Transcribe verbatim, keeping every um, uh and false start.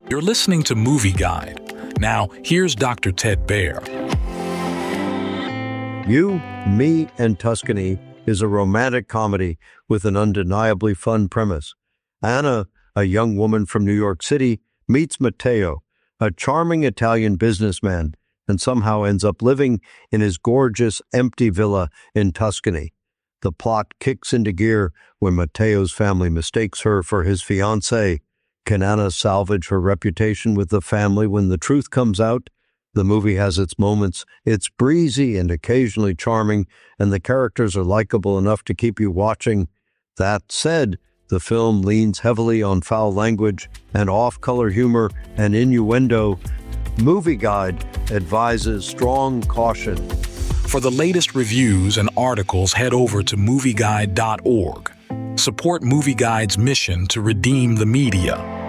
You're listening to Movie Guide. Now, here's Doctor Ted Baer. You, Me, and Tuscany is a romantic comedy with an undeniably fun premise. Anna, a young woman from New York City, meets Matteo, a charming Italian businessman, and somehow ends up living in his gorgeous, empty villa in Tuscany. The plot kicks into gear when Matteo's family mistakes her for his fiancée. Can Anna salvage her reputation with the family when the truth comes out? The movie has its moments. It's breezy and occasionally charming, and the characters are likable enough to keep you watching. That said, the film leans heavily on foul language and off-color humor and innuendo. Movie Guide advises strong caution. For the latest reviews and articles, head over to movie guide dot org. Support Movie Guide's mission to redeem the media.